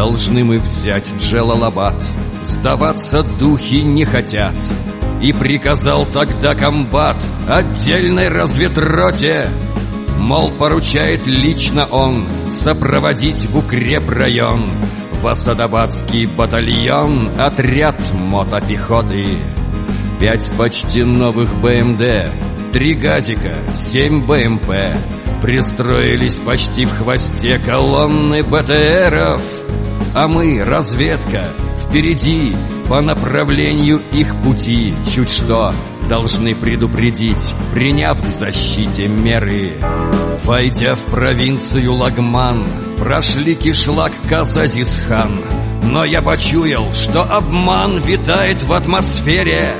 Должны мы взять Джалалабад, сдаваться духи не хотят. И приказал тогда комбат отдельной разведроте, мол, поручает лично он сопроводить в укрепрайон в Асадабадский батальон отряд мотопехоты. 5 почти новых БМД, 3 газика, 7 БМП пристроились почти в хвосте колонны БТРов. А мы, разведка, впереди по направлению их пути. Чуть что должны предупредить, приняв к защите меры. Войдя в провинцию Лагман, прошли кишлак Казазисхан. Но я почуял, что обман витает в атмосфере.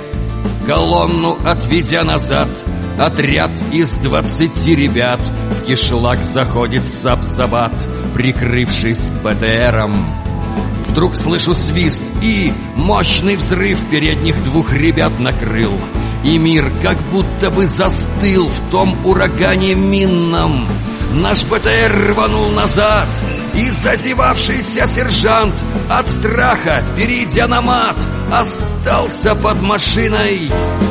Колонну отведя назад, отряд из 20 ребят в кишлак заходит Сабзабад, прикрывшись БТРом. Вдруг слышу свист, и мощный взрыв передних 2 ребят накрыл. И мир как будто бы застыл в том урагане минном. Наш БТР рванул назад, и зазевавшийся сержант от страха, перейдя на мат, остался под машиной.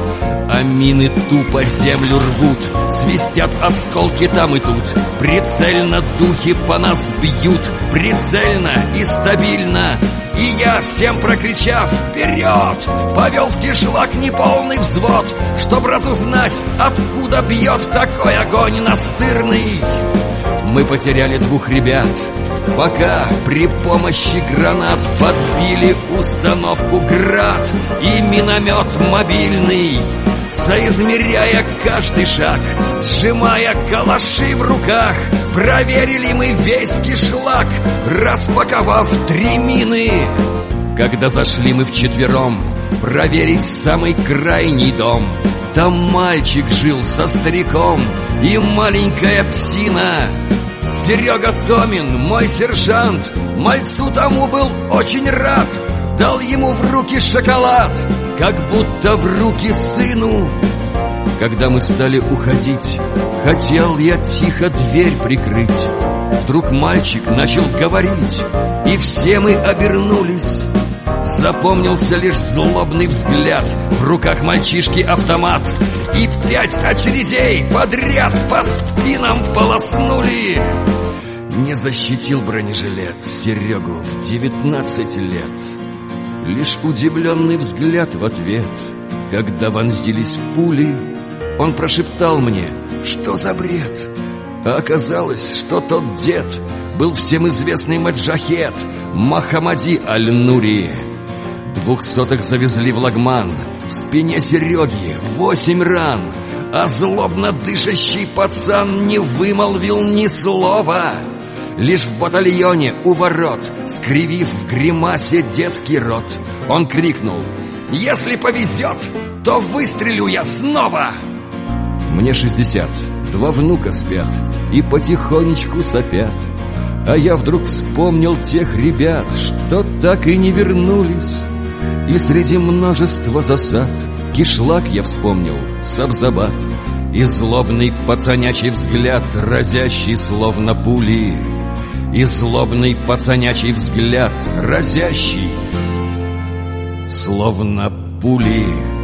А мины тупо землю рвут, свистят осколки там и тут. Прицельно духи по нас бьют, прицельно и стабильно. И я, всем прокричав «Вперед!», повел в кишлак неполный взвод, чтоб разузнать, откуда бьет такой огонь настырный. Мы потеряли 2 ребят, пока при помощи гранат подбили установку «Град» и миномет мобильный. Соизмеряя каждый шаг, сжимая калаши в руках, проверили мы весь кишлак, распаковав 3 мины. Когда зашли мы вчетвером проверить самый крайний дом, там мальчик жил со стариком и маленькая псина. Серега Томин, мой сержант, мальцу тому был очень рад. Дал ему в руки шоколад, как будто в руки сыну. Когда мы стали уходить, хотел я тихо дверь прикрыть. Вдруг мальчик начал говорить, и все мы обернулись. Запомнился лишь злобный взгляд, в руках мальчишки автомат, и 5 очередей подряд по спинам полоснули. Не защитил бронежилет Серегу в 19 лет. Лишь удивленный взгляд в ответ. Когда вонзились пули, он прошептал мне: что за бред? А оказалось, что тот дед был всем известный маджахед Махамади Аль-Нури. 200-х завезли в Лагман, в спине Сереги 8 ран, а злобно дышащий пацан не вымолвил ни слова. Лишь в батальоне у ворот, скривив в гримасе детский рот, он крикнул: «Если повезет, то выстрелю я снова!» Мне 60, 2 внука спят и потихонечку сопят. А я вдруг вспомнил тех ребят, что так и не вернулись. И среди множества засад кишлак я вспомнил, Сабзабад, и злобный пацанячий взгляд, разящий словно пули. И злобный пацанячий взгляд, разящий словно пули.